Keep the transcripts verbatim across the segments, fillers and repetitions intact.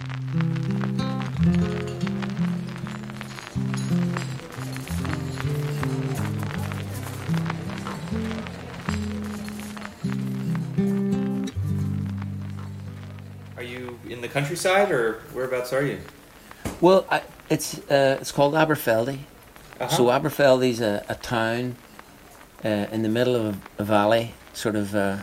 Are you in the countryside, or whereabouts are you? Well, I, it's uh, it's called Aberfeldy. Uh-huh. So Aberfeldy's a, a town uh, in the middle of a, a valley, sort of uh,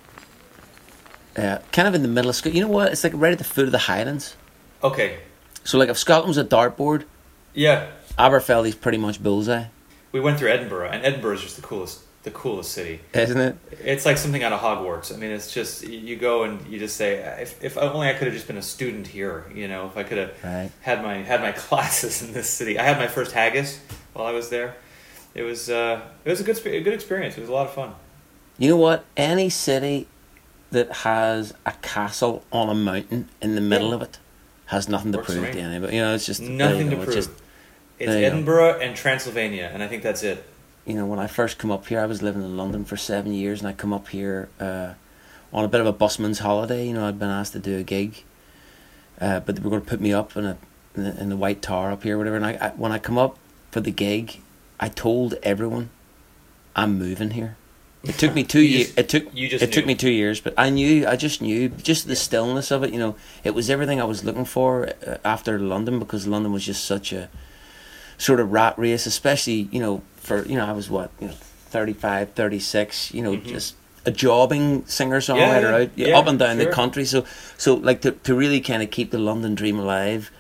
uh, kind of in the middle of Scotland. You know what? It's like right at the foot of the Highlands. Okay. So like if Scotland was a dartboard, Yeah. Aberfeldy's pretty much bullseye, We went through Edinburgh, and Edinburgh is just the coolest, the coolest city. isn't it? It's like something out of Hogwarts. I mean, it's just, you go and you just say, if, if only I could have just been a student here, you know, if I could have Right. had my had my classes in this city. I had my first haggis while I was there. It was uh, it was a good spe- a good experience. It was a lot of fun. You know what? Any city that has a castle on a mountain in the middle Yeah. of it has nothing to Works for prove me. to anybody. You know, it's just there you Nothing go, to it's prove. just- It's there you go. Edinburgh and Transylvania, and I think that's it. you know, when I first come up here, I was living in London for seven years, and I come up here uh, on a bit of a busman's holiday. You know, I'd been asked to do a gig, uh, but they were going to put me up in a in the, in the White Tower up here, whatever. And I, I when I come up for the gig, I told everyone, I'm moving here. It took me two You years. just- It took you just it took knew. me two years, but I knew. I just knew. Just the stillness of it. You know, it was everything I was looking for uh, after London, because London was just such a sort of rat race, especially, you know, for, you know, I was what, you know, thirty-five, thirty-six, you know, Mhm. just a jobbing singer-songwriter Yeah, yeah, out, yeah, up and down sure. the country. So, so like to, to really kind of keep the London dream alive,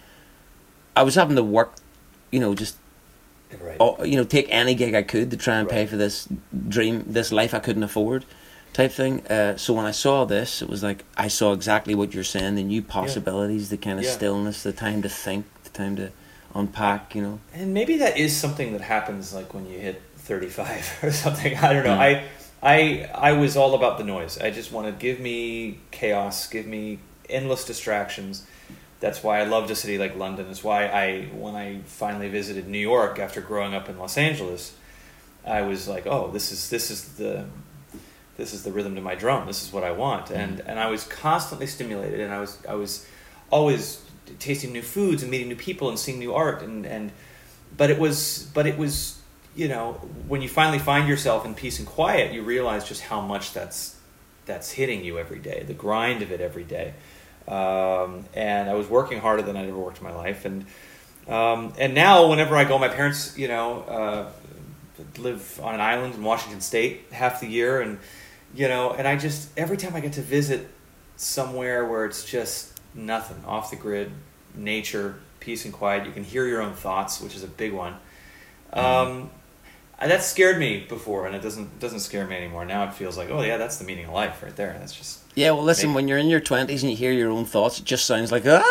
I was having to work, you know, just, Right. oh, you know, take any gig I could to try and pay Right. for this dream, this life I couldn't afford type thing. Uh, so when I saw this, it was like, I saw exactly what you're saying, the new possibilities, the kind of Yeah. stillness, the time to think, the time to unpack, you know. And maybe that is something that happens like when you hit thirty-five or something. I don't know. Mm. I I I was all about the noise. I just wanted, give me chaos, give me endless distractions. That's why I loved a city like London. That's why I, when I finally visited New York after growing up in Los Angeles, I was like, oh, this is this is the this is the rhythm to my drum. This is what I want. And and I was constantly stimulated, and I was I was always tasting new foods and meeting new people and seeing new art, and and but it was but it was you know, when you finally find yourself in peace and quiet, you realize just how much that's that's hitting you every day, the grind of it every day. Um, and I was working harder than I'd ever worked in my life, and um, and now whenever I go, my parents, you know, uh, live on an island in Washington State half the year, and you know, and I just, every time I get to visit somewhere where it's just nothing, off the grid, nature, peace and quiet, you can hear your own thoughts, which is a big one. Um, that scared me before, and it doesn't doesn't scare me anymore. Now it feels like, oh yeah, that's the meaning of life right there. That's just Yeah, well, listen, Maybe. when you're in your twenties and you hear your own thoughts, it just sounds like, ah!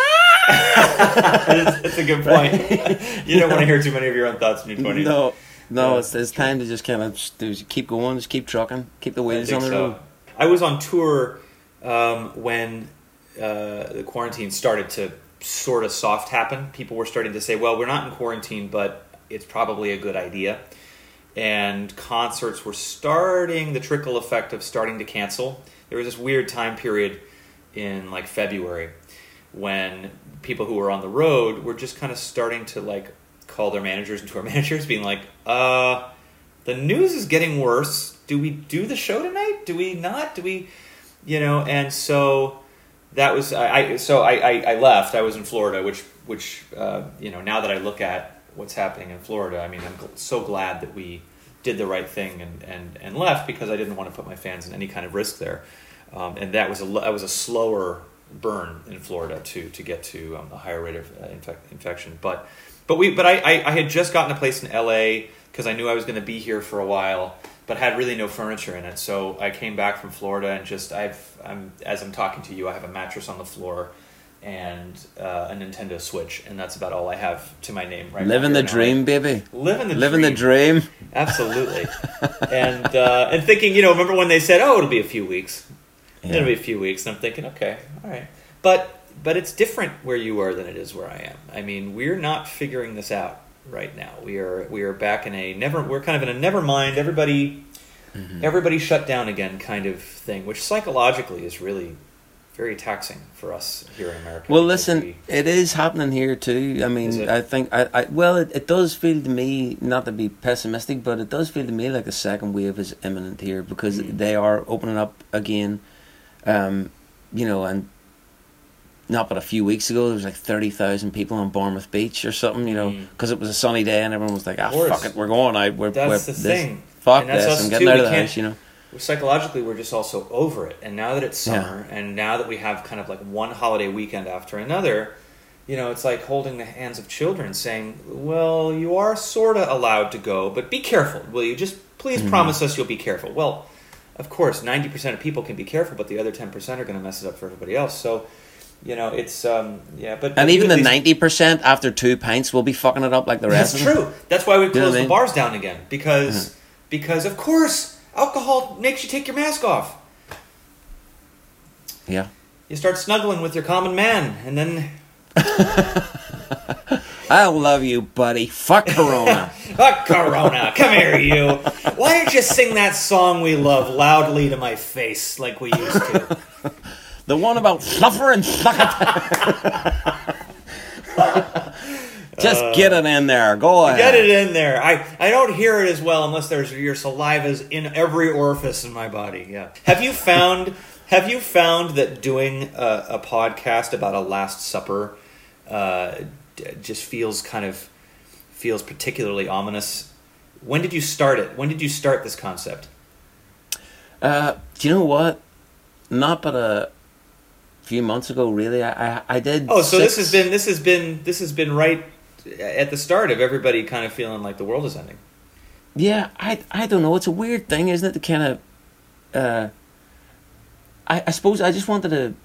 that's, that's a good point. You don't want to hear too many of your own thoughts in your twenties. No, no, Yeah, it's, it's time to just kind of just, just keep going, just keep trucking, keep the I wheels think on the so. road. I was on tour um, when uh, the quarantine started to sort of soft happen. People were starting to say, well, we're not in quarantine, but it's probably a good idea. And concerts were starting, the trickle effect of starting to cancel. There was this weird time period in like February when people who were on the road were just kind of starting to like call their managers and tour managers being like, uh, the news is getting worse. Do we do the show tonight? Do we not? Do we, you know? And so that was, I, I so I, I, I left. I was in Florida, which, which uh, you know, now that I look at what's happening in Florida, I mean, I'm gl- so glad that we did the right thing and, and, and left, because I didn't want to put my fans in any kind of risk there. Um, and that was a, that was a slower burn in Florida to, to get to um, a higher rate of uh, infec- infection. But, but we, but I, I, I had just gotten a place in L A because I knew I was going to be here for a while, but had really no furniture in it. So I came back from Florida and just, I've, I'm, as I'm talking to you, I have a mattress on the floor and uh, a Nintendo Switch, and that's about all I have to my name right now. Living here the in L A. dream, baby. Living the Living dream. the dream. Absolutely. and uh, and thinking, you know, remember when they said, oh, it'll be a few weeks. Yeah. It'll be a few weeks. And I'm thinking, okay, all right. But but it's different where you are than it is where I am. I mean, we're not figuring this out right now. We are we are back in a never, we're kind of in a never mind, everybody, Mhm. everybody shut down again kind of thing, which psychologically is really very taxing for us here in America. Well, because listen, we- it is happening here too. I mean, Is it? I think I, I well, it, it does feel to me, not to be pessimistic, but it does feel to me like a second wave is imminent here because Mm. they are opening up again. Um, you know, and not but a few weeks ago there was like thirty thousand people on Bournemouth Beach or something. You know, Mm. because it was a sunny day and everyone was like, "Ah, course. fuck it, we're going out. We're, That's we're the this, thing. Fuck And that's this, us I'm getting too. out We of the can't- house." You know. psychologically we're just also over it, and now that it's Yeah. summer and now that we have kind of like one holiday weekend after another, you know, it's like holding the hands of children saying, well, you are sort of allowed to go, but be careful, will you? Just please Mhm. promise us you'll be careful. Well, of course, ninety percent of people can be careful, but the other ten percent are going to mess it up for everybody else. So, you know, it's um yeah, but And but even you at the least- ninety percent after two pints will be fucking it up like the rest That's of them. true. That's why we You know closed what I the mean? bars down again, because Mhm. because of course alcohol makes you take your mask off. Yeah. You start snuggling with your common man, and then I love you, buddy. Fuck Corona. fuck Corona. Come here, you. Why don't you sing that song we love loudly to my face like we used to? The one about fluffer and suck it. Just get it in there. Go ahead. Get it in there. I, I don't hear it as well unless there's your saliva's in every orifice in my body. Yeah. Have you found Have you found that doing a, a podcast about a Last Supper uh, d- just feels kind of feels particularly ominous? When did you start it? When did you start this concept? Uh, do you know what? Not but a few months ago, really. I I, I did. Oh, so six- this has been this has been this has been right at the start of everybody kind of feeling like the world is ending. Yeah, I I don't know. It's a weird thing, isn't it? To kind of, uh, I I suppose I just wanted to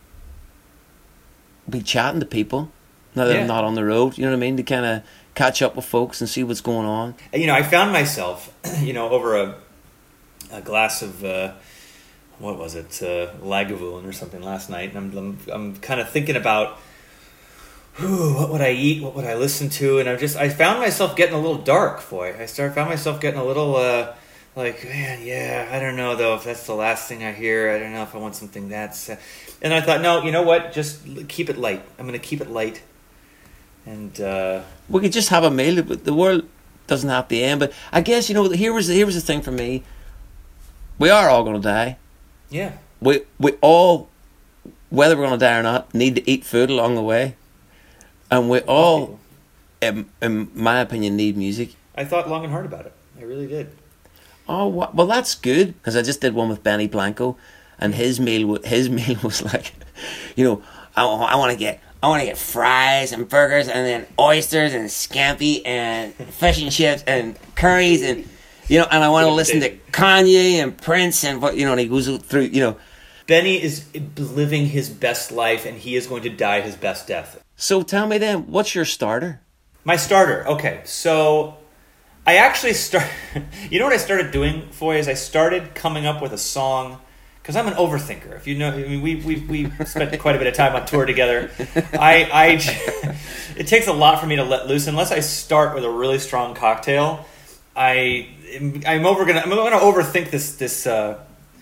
be chatting to people now that Yeah. I'm not on the road. You know what I mean? To kind of catch up with folks and see what's going on. You know, I found myself, you know, over a a glass of uh, what was it, uh, Lagavulin or something last night, and I'm I'm, I'm kind of thinking about. Whew, what would I eat? What would I listen to? And I just I found myself getting a little dark, boy. I started found myself getting a little uh, like, man, yeah, I don't know though if that's the last thing I hear. I don't know if I want something that's. Uh... And I thought, no, you know what? Just l- keep it light. I'm going to keep it light. And uh, We could just have a meal. But the world doesn't have to end. But I guess you know here was here was the thing for me. We are all going to die. yeah, We we all, whether we're going to die or not, need to eat food along the way, and we all, in, in my opinion, need music. I thought long and hard about it. I really did. Oh wa- well, that's good because I just did one with Benny Blanco, and his meal wa- his meal was like, you know, I, I want to get I want to get fries and burgers and then oysters and scampi and fish and chips and curries and you know, and I want to listen to Kanye and Prince and what you know, and he goes through you know. Benny is living his best life, and he is going to die his best death. So tell me then, what's your starter? My starter. Okay, so I actually start. You know what I started doing, Foy? Is I started coming up with a song because I'm an overthinker. If you know, I mean, we we we spent quite a bit of time on tour together. I I it takes a lot for me to let loose unless I start with a really strong cocktail. I I'm over gonna I'm gonna overthink this this uh,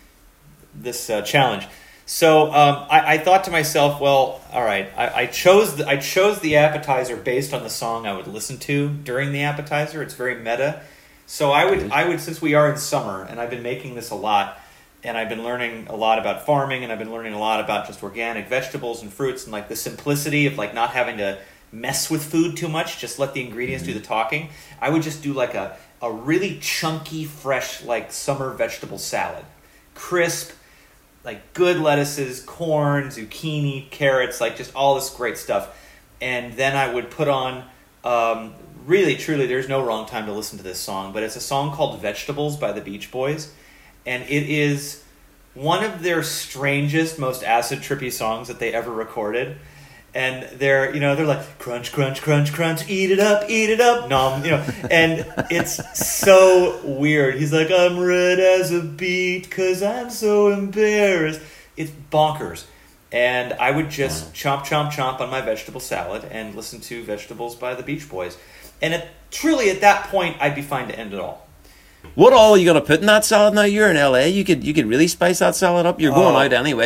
this uh, challenge. So um, I, I thought to myself, well, all right, I, I chose the, I chose the appetizer based on the song I would listen to during the appetizer. It's very meta. So I would I would since we are in summer and I've been making this a lot, and I've been learning a lot about farming, and I've been learning a lot about just organic vegetables and fruits and like the simplicity of like not having to mess with food too much. Just let the ingredients do the talking. I would just do like a a really chunky, fresh like summer vegetable salad, crisp. Like good lettuces, corn, zucchini, carrots, like just all this great stuff. And then I would put on, um, really, truly, there's no wrong time to listen to this song, but it's a song called Vegetables by the Beach Boys. And it is one of their strangest, most acid trippy songs that they ever recorded. And they're, you know, they're like, crunch, crunch, crunch, crunch, eat it up, eat it up, nom, you know. And it's so weird. He's like, I'm red as a beet because I'm so embarrassed. It's bonkers. And I would just chomp, chomp, chomp on my vegetable salad and listen to Vegetables by the Beach Boys. And it, truly, at that point, I'd be fine to end it all. What all are you gonna put in that salad now? You're in L A. You could you could really spice that salad up. You're going Oh. out anyway.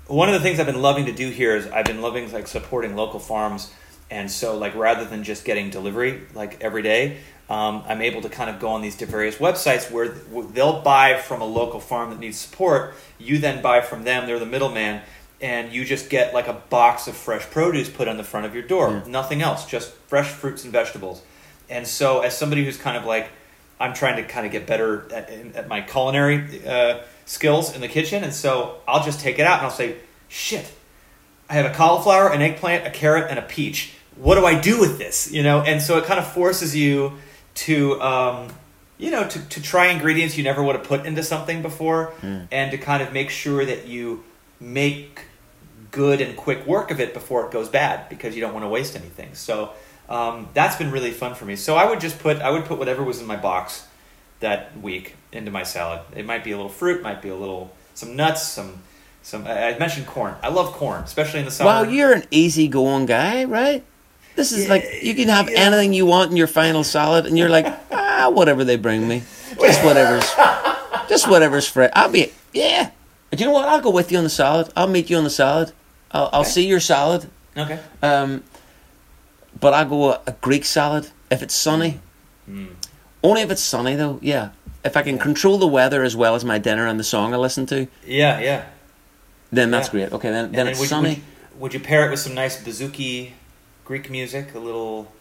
one of the things I've been loving to do here is I've been loving like supporting local farms, and so like rather than just getting delivery like every day, um, I'm able to kind of go on these various websites where they'll buy from a local farm that needs support. You then buy from them; they're the middleman, and you just get like a box of fresh produce put on the front of your door. Yeah. Nothing else, just fresh fruits and vegetables. And so, as somebody who's kind of like, I'm trying to kind of get better at, at my culinary uh, skills in the kitchen, and so I'll just take it out and I'll say, shit, I have a cauliflower, an eggplant, a carrot, and a peach. What do I do with this? You know, and so it kind of forces you to, um, you know, to, to try ingredients you never would have put into something before, mm. and to kind of make sure that you make good and quick work of it before it goes bad, because you don't want to waste anything. So um, that's been really fun for me. So I would just put, I would put whatever was in my box that week into my salad. It might be a little fruit, might be a little, some nuts, some, some, I mentioned corn. I love corn, especially in the summer. Wow, you're an easygoing guy, right? This is yeah, like, you can have yeah. anything you want in your final salad, and you're like, ah, whatever they bring me. Just whatever's, just whatever's fresh. I'll be, yeah. But you know what? I'll go with you on the salad. I'll meet you on the salad. I'll, I'll okay. see your salad. Okay. Um, but I'll go a, a Greek salad if it's sunny. Mm. Only if it's sunny, though, yeah. If I can yeah. control the weather as well as my dinner and the song I listen to. Yeah, yeah. Then that's yeah. great. Okay, then, then, then it's would, sunny. Would you, would you pair it with some nice bouzouki Greek music? A little...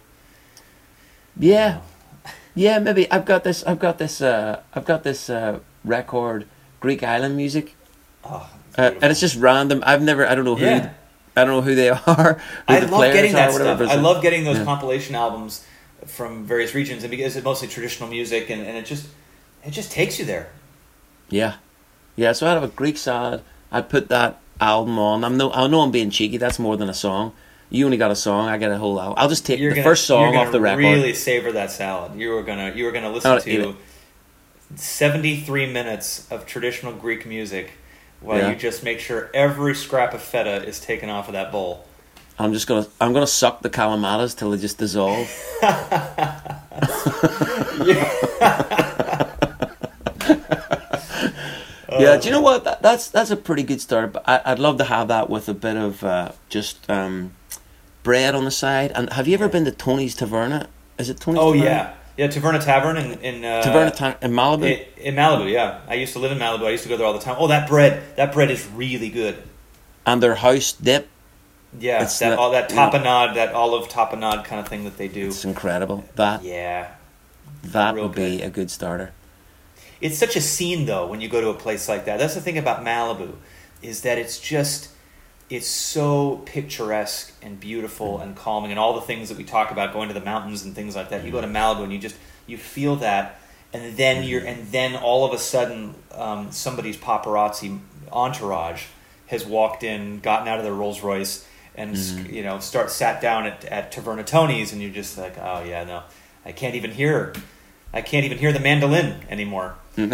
Yeah. Yeah, maybe. I've got this, I've got this, uh, I've got this uh, record, Greek island music. Oh, uh, and it's just random. I've never, I don't know who, yeah. I don't know who they are. Who I the love getting that stuff. I like, love getting those yeah. compilation albums from various regions, and because it's mostly traditional music, and, and it just, it just takes you there. Yeah. Yeah, so I'd have a Greek salad. I'd put that album on. I'm no, I know I'm being cheeky. That's more than a song. You only got a song. I get a whole album. I'll just take you're the gonna, first song off the record. Really savor that salad. You were gonna, you were gonna listen to seventy-three minutes of traditional Greek music, while yeah. you just make sure every scrap of feta is taken off of that bowl. I'm just gonna, I'm gonna suck the calamatas till they just dissolve. Yeah, do you know what? That, that's that's a pretty good start. But I, I'd love to have that with a bit of uh, just um, bread on the side. And have you ever been to Tony's Taverna? Is it Tony's? Oh Taverna? yeah, yeah, Taverna Tavern in in uh, Taverna ta- in Malibu. In, in Malibu, yeah. I used to live in Malibu. I used to go there all the time. Oh, that bread! That bread is really good. And their house dip. Yeah, it's that not, all that tapenade, that olive tapenade kind of thing that they do. It's incredible. That yeah, that would good. be a good starter. It's such a scene, though, when you go to a place like that. That's the thing about Malibu, is that it's just, it's so picturesque and beautiful mm. and calming, and all the things that we talk about, going to the mountains and things like that. Mm. You go to Malibu and you just, you feel that, and then mm. you're, and then all of a sudden, um, somebody's paparazzi entourage has walked in, gotten out of their Rolls Royce, and mm. you know, start sat down at at Taverna Tony's, and you're just like, oh yeah, no, I can't even hear. I can't even hear the mandolin anymore. yeah.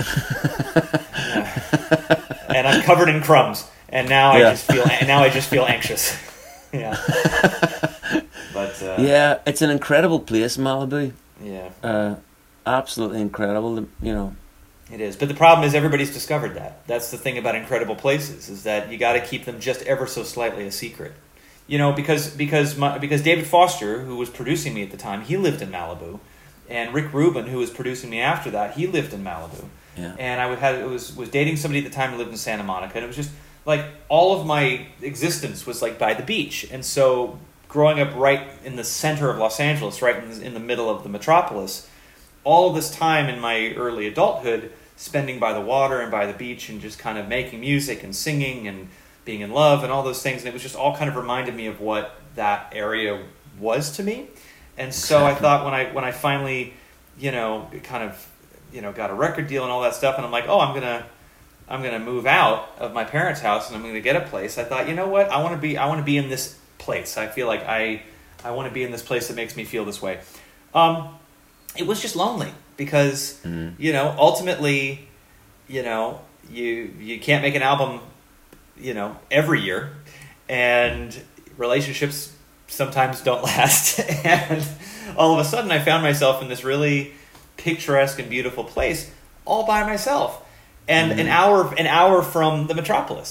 And I'm covered in crumbs, and now I yeah. just feel now I just feel anxious. yeah. But uh, yeah, it's an incredible place, Malibu. Yeah. Uh, absolutely incredible. You know. It is, but the problem is everybody's discovered that. That's the thing about incredible places, is that you got to keep them just ever so slightly a secret. You know, because because my, because David Foster, who was producing me at the time, he lived in Malibu. And Rick Rubin, who was producing me after that, he lived in Malibu. Yeah. And I had was was dating somebody at the time who lived in Santa Monica, and it was just like all of my existence was like by the beach. And so, growing up right in the center of Los Angeles, right in the, in the middle of the metropolis, all of this time in my early adulthood, spending by the water and by the beach, and just kind of making music and singing and being in love and all those things, and it was just all kind of reminded me of what that area was to me. And so I thought when I when I finally, you know, kind of, you know, got a record deal and all that stuff, and I'm like, oh, I'm gonna, I'm gonna move out of my parents' house and I'm gonna get a place. I thought, you know what, I want to be, I want to be in this place. I feel like I, I want to be in this place that makes me feel this way. Um, it was just lonely because, mm-hmm. you know, ultimately, you know, you you can't make an album, you know, every year, and relationships sometimes don't last, and all of a sudden I found myself in this really picturesque and beautiful place all by myself, and mm-hmm. an hour an hour from the metropolis,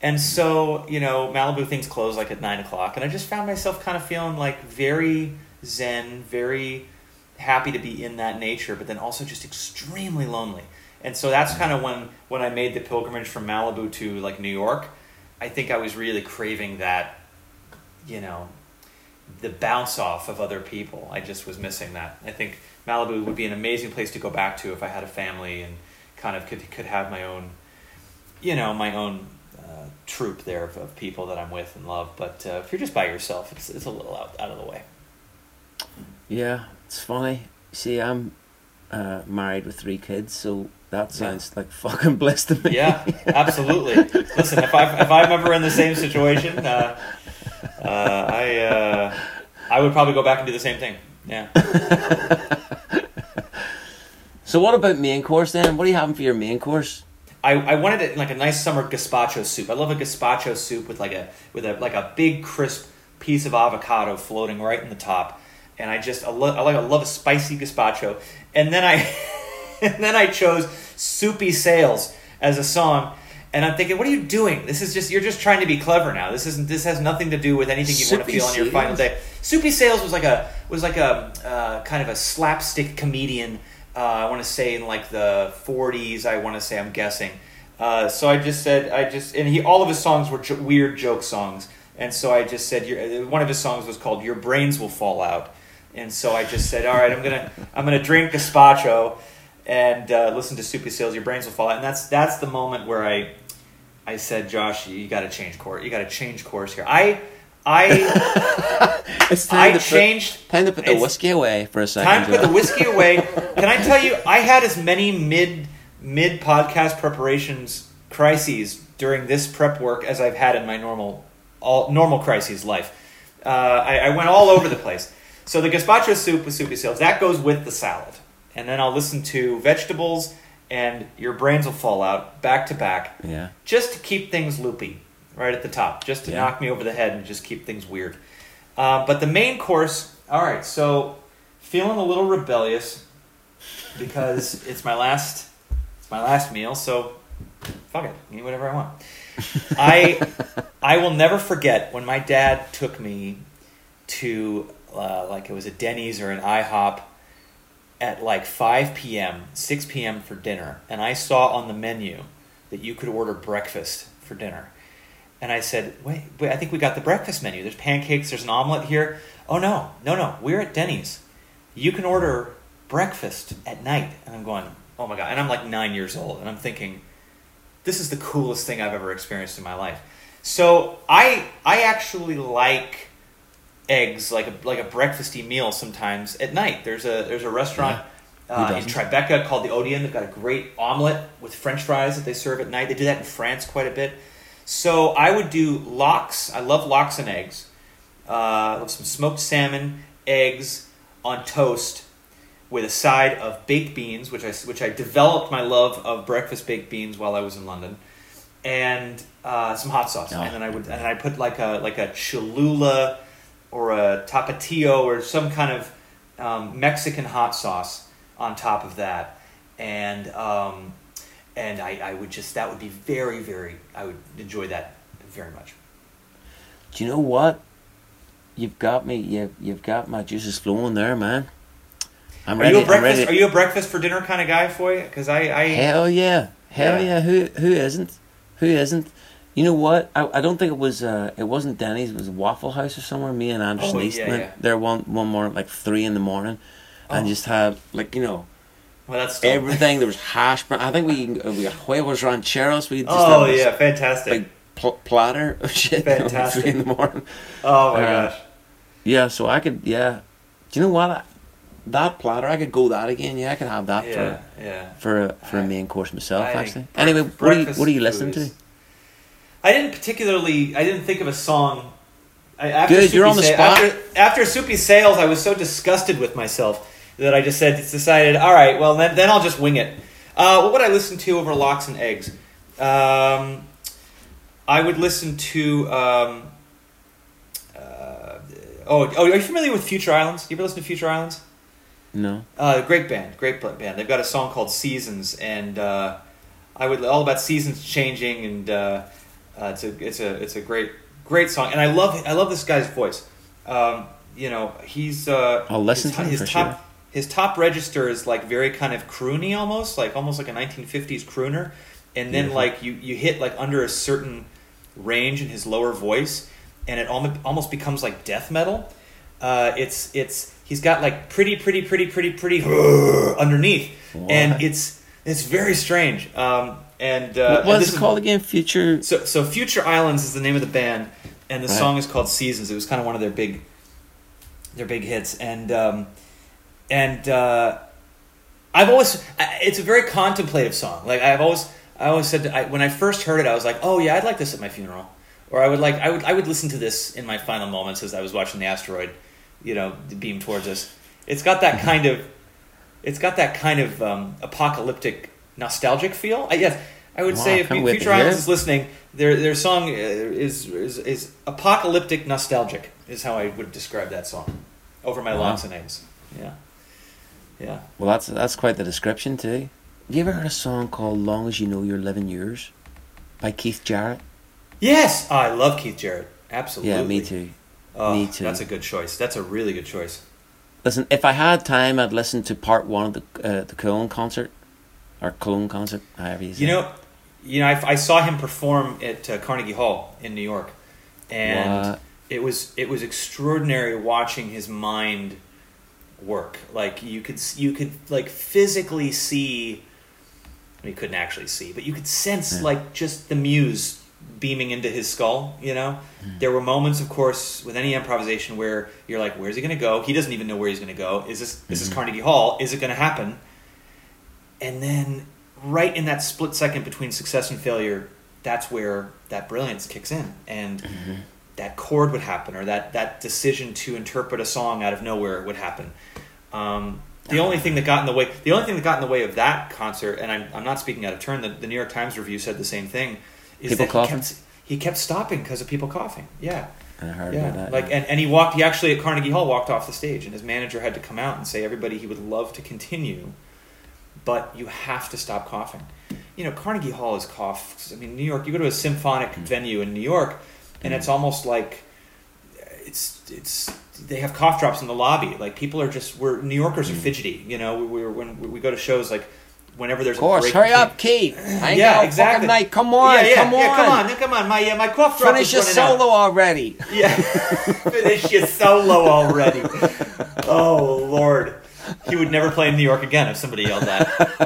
And so, you know, Malibu things close like at nine o'clock, and I just found myself kind of feeling like very zen, very happy to be in that nature, but then also just extremely lonely. And so that's kind of when, when I made the pilgrimage from Malibu to like New York. I think I was really craving that, you know, the bounce off of other people. I just was missing that. I think Malibu would be an amazing place to go back to if I had a family and kind of could could have my own, you know, my own uh, troop there of, of people that I'm with and love. But uh, if you're just by yourself, it's it's a little out, out of the way. Yeah, it's funny. See, I'm uh, married with three kids, so that sounds yeah. like fucking bliss to me. Yeah, absolutely. Listen, if I if I'm ever in the same situation, uh, uh, I uh, I would probably go back and do the same thing. Yeah. So what about main course then? What are you having for your main course? I, I wanted it like a nice summer gazpacho soup. I love a gazpacho soup with like a with a like a big crisp piece of avocado floating right in the top. And I just I love I like I love a spicy gazpacho. And then I and then I chose Soupy Sales as a song. And I'm thinking, what are you doing? This is just you're just trying to be clever now. This isn't this has nothing to do with anything you want to feel on your final day. Soupy Sales was like a was like a uh, kind of a slapstick comedian. Uh, I want to say in like the forties. I want to say I'm guessing. Uh, so I just said I just and he all of his songs were jo- weird joke songs. And so I just said your, one of his songs was called "Your Brains Will Fall Out." And so I just said, all right, I'm gonna I'm gonna drink gazpacho and uh, listen to Soupy Sales. Your brains will fall out. And that's that's the moment where I I said, Josh, you got to change course. You got to change course here. I I it's time I to changed. Put, time to put the whiskey away for a second. Time to put the whiskey away. Can I tell you? I had as many mid mid podcast preparations crises during this prep work as I've had in my normal all normal crises life. Uh, I, I went all over the place. So the gazpacho soup with Soupy Sales, that goes with the salad. And then I'll listen to vegetables and Your Brains Will Fall Out back to back. Yeah. Just to keep things loopy right at the top. Just to yeah. knock me over the head and just keep things weird. Uh, but the main course, all right, so feeling a little rebellious because it's my last it's my last meal, so fuck it, eat whatever I want. I I will never forget when my dad took me to uh, like it was a Denny's or an IHOP at like five p.m., six p.m. for dinner, and I saw on the menu that you could order breakfast for dinner. And I said, wait, wait, I think we got the breakfast menu. There's pancakes, there's an omelet here. Oh, no, no, no, we're at Denny's. You can order breakfast at night. And I'm going, oh my God. And I'm like nine years old, and I'm thinking, this is the coolest thing I've ever experienced in my life. So I I actually like eggs, like a like a breakfasty meal sometimes at night. There's a there's a restaurant yeah. uh, in Tribeca called the Odeon. They've got a great omelet with French fries that they serve at night. They do that in France quite a bit. So I would do lox. I love lox and eggs. Uh, I love some smoked salmon, eggs on toast with a side of baked beans, which I which I developed my love of breakfast baked beans while I was in London, and uh, some hot sauce. Oh. And then I would and I put like a like a Cholula or a Tapatio or some kind of um, Mexican hot sauce on top of that, and um, and I, I would just that would be very very I would enjoy that very much. Do you know what? You've got me. You've you've got my juices flowing there, man. I'm are ready. You a breakfast, I'm ready. Are you a breakfast for dinner kind of guy for you? Because I, I hell yeah, hell yeah. yeah. Who who isn't? Who isn't? You know what? I I don't think it was. Uh, it wasn't Denny's. It was Waffle House or somewhere. Me and Anderson oh, East yeah, went yeah. there one one morning, like three in the morning, oh. and just had like you know. Well, that's still... everything. There was hash brown. I think we we got huevos rancheros. We just oh had yeah, fantastic. Big pl- platter of shit. Fantastic. Three in the morning. Oh my uh, gosh. Yeah, so I could. Yeah, do you know what? I, that platter, I could go that again. Yeah, I could have that yeah, for yeah. for a, for a I, main course myself. I actually. Anyway, what are you what are you listening to? I didn't particularly. I didn't think of a song. I, after Good, Soupy you're on the Sa- spot. After, after Soupy Sales, I was so disgusted with myself that I just said decided. All right, well then then I'll just wing it. Uh, what would I listen to over lox and eggs? Um, I would listen to. Um, uh, oh, oh, are you familiar with Future Islands? You ever listen to Future Islands? No. Uh, great band, great band. They've got a song called Seasons, and uh, I would all about seasons changing and uh, Uh, it's a it's a it's a great great song, and I love I love this guy's voice. Um, you know, he's uh, I'll listen his, to him his for top sure. his top register is like very kind of croony, almost like almost like a nineteen fifties crooner, and then Beautiful. like you you hit like under a certain range in his lower voice, and it almost almost becomes like death metal. Uh, it's it's he's got like pretty pretty pretty pretty pretty underneath, What? and it's it's very strange. Um, and uh, What and was this it is- called again? Future. So, so Future Islands is the name of the band, and the Right. song is called Seasons. It was kind of one of their big, their big hits, and um, and uh, I've always I- it's a very contemplative song. Like I've always I always said I, when I first heard it, I was like, oh yeah, I'd like this at my funeral, or I would like I would I would listen to this in my final moments as I was watching the asteroid, you know, beam towards us. It's got that kind of, it's got that kind of um, apocalyptic nostalgic feel. I guess I would Wow, say I if can't wait to Future hear Islands it. is listening, their their song uh, is, is is apocalyptic nostalgic is how I would describe that song. Over my Wow. locks and eggs. Yeah, yeah. Well, that's that's quite the description too. Have you ever heard a song called "Long as You Know You're Living Yours" by Keith Jarrett? Yes, oh, I love Keith Jarrett. Absolutely. Yeah, me too. Oh, Me too. That's a good choice. That's a really good choice. Listen, if I had time, I'd listen to part one of the uh, the Cologne concert, or Cologne concert, however you say. You it. know, you know, I, I saw him perform at uh, Carnegie Hall in New York, and What? it was it was extraordinary watching his mind work. Like you could you could like physically see. I mean, you couldn't actually see, but you could sense Yeah. like just the muse beaming into his skull. You know, there were moments, of course, with any improvisation where you're like, "Where's he going to go?" He doesn't even know where he's going to go. Is this this is Mhm. Carnegie Hall? Is it going to happen? And then, right in that split second between success and failure, that's where that brilliance kicks in, and Mhm. that chord would happen, or that that decision to interpret a song out of nowhere would happen. Um, the only thing that got in the way, the only thing that got in the way of that concert, and I'm I'm not speaking out of turn. The, the New York Times review said the same thing. Is People that coughing? He kept, he kept stopping because of people coughing. Yeah, I heard yeah. about that. Like, yeah. and, and he walked. He actually at Carnegie Hall walked off the stage, and his manager had to come out and say, "Everybody, he would love to continue, but you have to stop coughing." You know, Carnegie Hall is cough. I mean, New York. You go to a symphonic Mm. venue in New York, and it's almost like it's it's they have cough drops in the lobby. Like people are just we're New Yorkers are fidgety. You know, we we when we go to shows like whenever there's Of course, a break hurry between- up, Keith. I ain't Yeah, got a exactly. fucking night. Come on, yeah, yeah, come on. yeah, come on, come on. My uh, my cough drop Finish is your running out. solo already. Yeah, finish your solo already. Oh Lord, he would never play in New York again if somebody yelled that.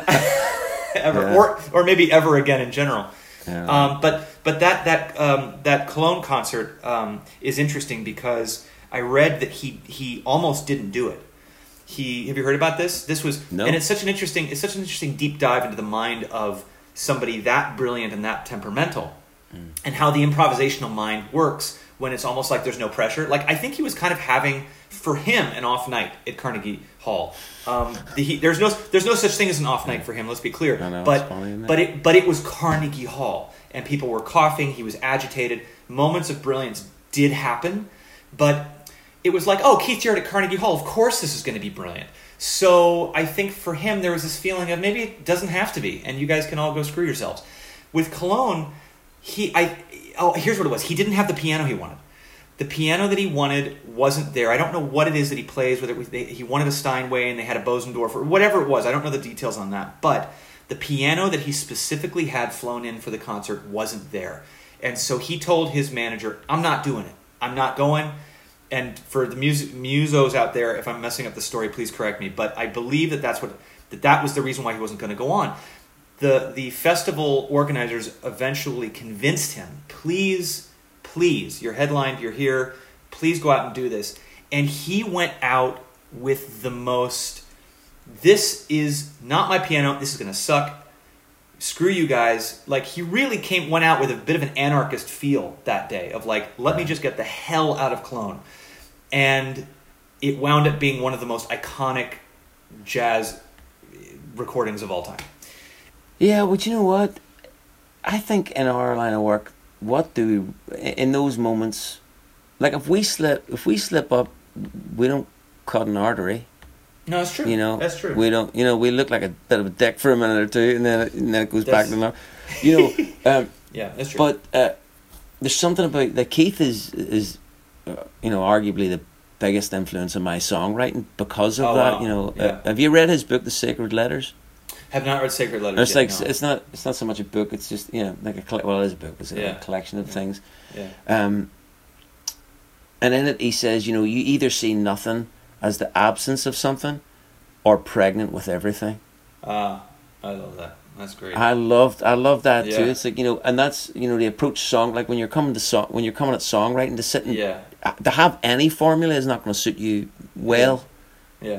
Ever, Yeah. or or maybe ever again in general. Yeah. Um, but but that that um, that Cologne concert um, is interesting because I read that he he almost didn't do it. He have you heard about this? This was No. and it's such an interesting it's such an interesting deep dive into the mind of somebody that brilliant and that temperamental, and how the improvisational mind works when it's almost like there's no pressure. Like I think he was kind of having for him an off night at Carnegie Hall. Um, the, he, there's no there's no such thing as an off night for him. Let's be clear. I know, but it's funny, isn't it? but it but it was Carnegie Hall, and people were coughing. He was agitated. Moments of brilliance did happen, but it was like, oh, Keith Jarrett at Carnegie Hall. Of course, this is going to be brilliant. So I think for him there was this feeling of maybe it doesn't have to be, and you guys can all go screw yourselves. With Cologne, he I oh here's what it was. He didn't have the piano he wanted. The piano that he wanted wasn't there. I don't know what it is that he plays. Whether it was, they, he wanted a Steinway and they had a Bosendorf or whatever it was. I don't know the details on that. But the piano that he specifically had flown in for the concert wasn't there. And so he told his manager, I'm not doing it. I'm not going. And for the mus- musos out there, if I'm messing up the story, please correct me. But I believe that that's what that, that was the reason why he wasn't going to go on. The the festival organizers eventually convinced him, please, please, you're headlined, you're here, please go out and do this. And he went out with the most, this is not my piano, this is going to suck, screw you guys. Like he really came went out with a bit of an anarchist feel that day of like, let me just get the hell out of Cologne. And it wound up being one of the most iconic jazz recordings of all time. Yeah, but you know what? I think in our line of work, what do we, in those moments, like if we slip, if we slip up, we don't cut an artery. No, it's true. You know, that's true. We don't, you know, we look like a bit of a dick for a minute or two, and then it, and then it goes That's- back to normal. You know, um, Yeah, that's true. but uh, there's something about that. Keith is is, uh, you know, arguably the biggest influence on my songwriting because of Oh, that. wow. You know, Yeah. uh, have you read his book, The Sacred Letters? Have not read Sacred Letters It's yet, like no. it's not it's not so much a book. It's just, you know, like a colle- well, it is a book. It's a Yeah. collection of Yeah. things. Yeah. Um, and in it, he says, you know, you either see nothing as the absence of something, or pregnant with everything. Ah, I love that. That's great. I loved, I love that Yeah. too. It's like, you know, and that's, you know, the approach song, like when you're coming to song, when you're coming at songwriting, to sit and Yeah. uh, to have any formula is not going to suit you well. Yeah.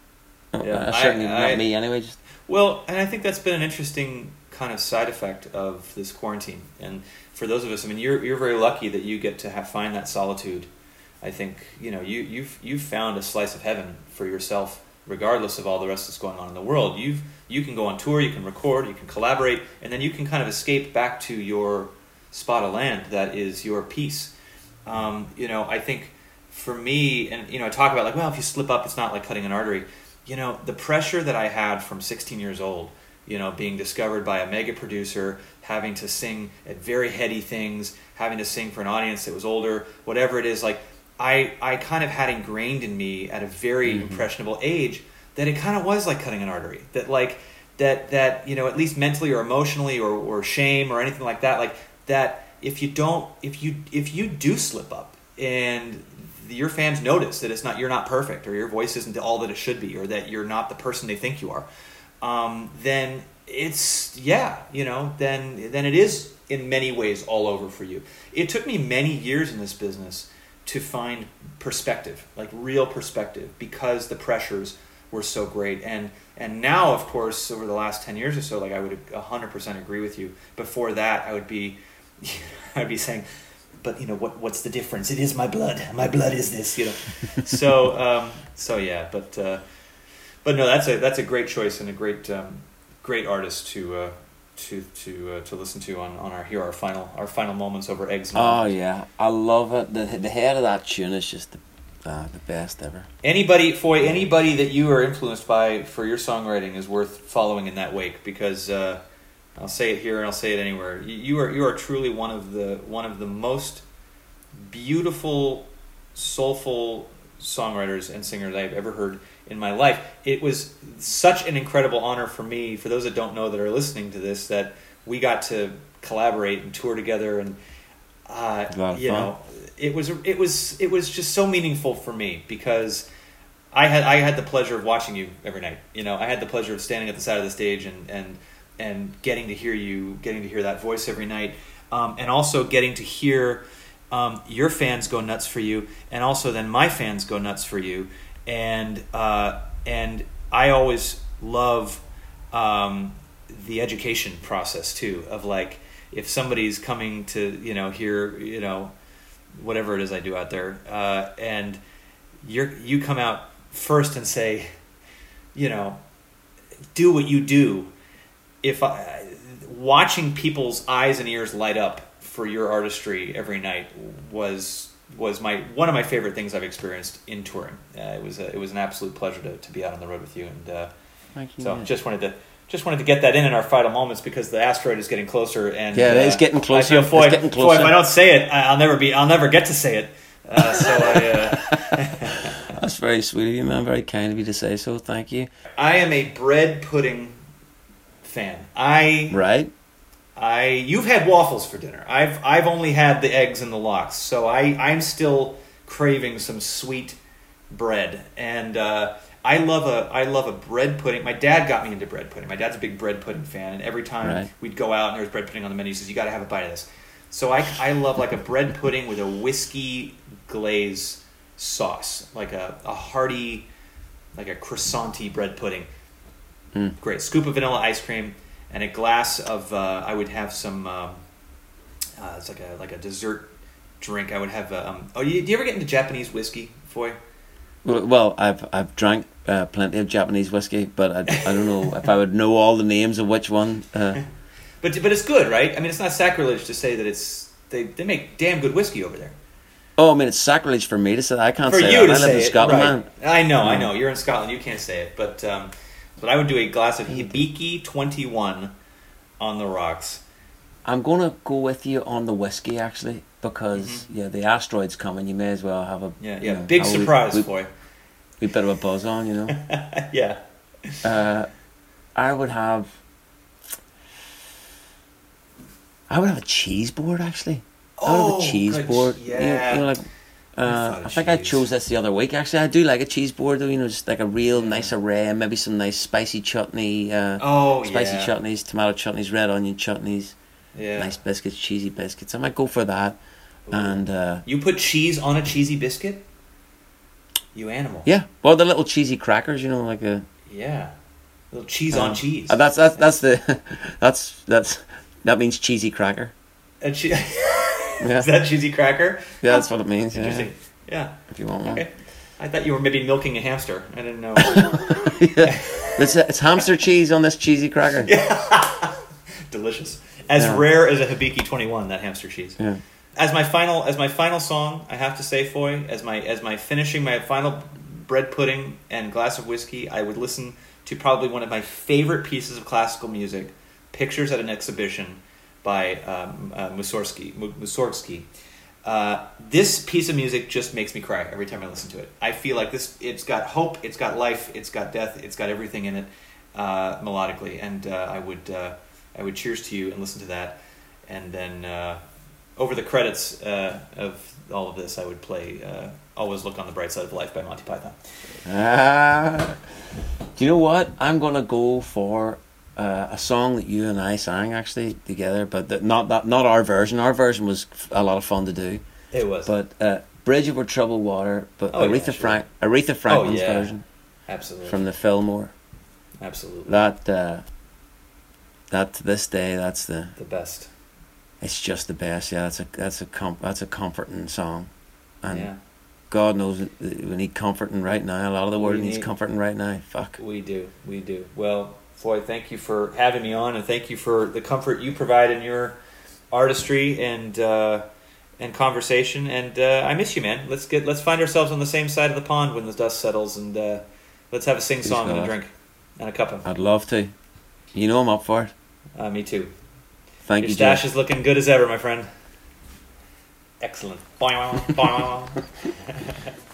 Uh, Yeah. uh, certainly I- I- not me anyway. Just Well, and I think that's been an interesting kind of side effect of this quarantine. And for those of us, I mean, you're you're very lucky that you get to have find that solitude. I think, you know, you you've you've found a slice of heaven for yourself, regardless of all the rest that's going on in the world. You've you can go on tour, you can record, you can collaborate, and then you can kind of escape back to your spot of land that is your peace. Um, you know, I think for me, and you know, I talk about like, well, if you slip up, it's not like cutting an artery. You know, the pressure that I had from sixteen years old, you know, being discovered by a mega producer, having to sing at very heady things, having to sing for an audience that was older, whatever it is, like I, I kind of had ingrained in me at a very Mhm. impressionable age that it kind of was like cutting an artery. That like that that you know, at least mentally or emotionally or, or shame or anything like that, like that if you don't if you if you do slip up and your fans notice that it's not you're not perfect or your voice isn't all that it should be or that you're not the person they think you are, um, then it's yeah you know then then it is in many ways all over for you. It took me many years in this business to find perspective, like real perspective, because the pressures were so great. And and now, of course, over the last ten years or so, like I would one hundred percent agree with you. Before that, I would be I'd be saying, but you know what what's the difference? It is my blood. My blood is this, you know. so um, so yeah, but uh, but no, that's a that's a great choice and a great um, great artist to uh, to to uh, to listen to on, on our here our final our final moments over eggs. And oh Waffles. yeah, I love it. The the head of that tune is just the uh, the best ever. Anybody, Foy, anybody that you are influenced by for your songwriting is worth following in that wake, because uh, I'll say it here and I'll say it anywhere. You, you are you are truly one of the one of the most beautiful, soulful songwriters and singers I've ever heard in my life. It was such an incredible honor for me, for those that don't know that are listening to this, that we got to collaborate and tour together, and uh, you fun. know, it was it was it was just so meaningful for me, because I had I had the pleasure of watching you every night. You know, I had the pleasure of standing at the side of the stage and and and getting to hear you, getting to hear that voice every night, um, and also getting to hear um, your fans go nuts for you, and also then my fans go nuts for you, and uh, and I always love um, the education process too, of like, if somebody's coming to, you know, hear, you know, whatever it is I do out there, uh, and you're you come out first and say, you know, do what you do. If I, watching people's eyes and ears light up for your artistry every night was was my one of my favorite things I've experienced in touring. Uh, it was a, it was an absolute pleasure to, to be out on the road with you, and uh, Thank you. so man. just wanted to just wanted to get that in in our final moments, because the asteroid is getting closer, and Yeah, it uh, is getting closer. I feel, Foy, It's getting Foy, closer. if I don't say it, I- I'll never be I'll never get to say it. Uh, so I. Uh, That's very sweet of you, man. Very kind of you to say so. Thank you. I am a bread pudding fan. I Right? I you've had waffles for dinner. I've I've only had the eggs and the lox, so I I'm still craving some sweet bread, and uh, I love a I love a bread pudding. My dad got me into bread pudding. My dad's a big bread pudding fan, and every time Right. we'd go out and there was bread pudding on the menu, he says, "You got to have a bite of this." So I I love like a bread pudding with a whiskey glaze sauce, like a, a hearty, like a croissant-y bread pudding. Mm. Great. Scoop of vanilla ice cream and a glass of, uh, I would have some, um, uh, it's like a like a dessert drink. I would have, uh, um, oh, you, do you ever get into Japanese whiskey, Foy? Well, well, I've I've drank uh, plenty of Japanese whiskey, but I, I don't know if I would know all the names of which one. Uh, But but it's good, right? I mean, it's not sacrilege to say that it's, they, they make damn good whiskey over there. oh, I mean, it's sacrilege for me to say that. I can't For say you that. to I live say in it, Scotland, right. man. I know, I Mm. know. You're in Scotland, you can't say it. But um, but I would do a glass of Hibiki twenty-one on the rocks. I'm gonna go with you on the whiskey actually because Mm-hmm. yeah, the asteroid's coming. You may as well have a Yeah, you yeah. know, Big have a wee- surprise wee- for you. wee bit of a buzz on, you know. Yeah. Uh, I would have. I would have a cheese board actually. I would have Oh, a cheese good board. ch- You know- yeah. You know, like. I Uh, thought I of think I cheese. chose this the other week. Actually, I do like a cheese board though. You know, just like a real Yeah. nice array, and maybe some nice spicy chutney. Uh, Oh, spicy yeah. chutneys, tomato chutneys, red onion chutneys, Yeah. nice biscuits, cheesy biscuits. I might go for that. Ooh. And uh, You put cheese on a cheesy biscuit? You animal. yeah, well, the little cheesy crackers, you know, like a. Yeah. Little cheese uh, on cheese. uh, that's that's that's the that's that's that means cheesy cracker. A che- Yeah. Is that cheesy cracker? Yeah, that's what it means. Yeah, Interesting. Yeah. if you want one. Okay. I thought you were maybe milking a hamster. I didn't know. Yeah. It's it's hamster cheese on this cheesy cracker. Delicious. As Yeah. rare as a Hibiki twenty-one, that hamster cheese. Yeah. As my final as my final song, I have to say, Foy, as my as my finishing my final bread pudding and glass of whiskey, I would listen to probably one of my favorite pieces of classical music, Pictures at an Exhibition by um, uh, Mussorgsky. Mu- Mussorgsky. Uh, this piece of music just makes me cry every time I listen to it. I feel like this. It's got hope. It's got life. It's got death. It's got everything in it, uh, melodically. And uh, I would, uh, I would cheers to you and listen to that. And then uh, over the credits uh, of all of this, I would play uh, "Always Look on the Bright Side of Life" by Monty Python. Ah, do you know what? I'm gonna go for uh, a song that you and I sang actually together, but that not that not our version. Our version was a lot of fun to do. It was, But uh, "Bridge Over Troubled Water," but Oh, yeah, Aretha sure. Frank Aretha Franklin's yeah. version absolutely, from the Fillmore. absolutely That uh, that to this day, that's the the best. it's just the best. Yeah, that's a that's a com- that's a comforting song, and Yeah, God knows it- we need comforting right now. A lot of the world We needs need- comforting right now. Fuck. we do, we do. Well, Floyd, thank you for having me on, and thank you for the comfort you provide in your artistry and uh, and conversation. And uh, I miss you, man. Let's get let's find ourselves on the same side of the pond when the dust settles, and uh, let's have a sing song and a God. drink and a cuppa. I'd love to. You know I'm up for it. Uh, me too. Thank Your you, stash Jeff. is looking good as ever, my friend. Excellent. Boing, boing, boing.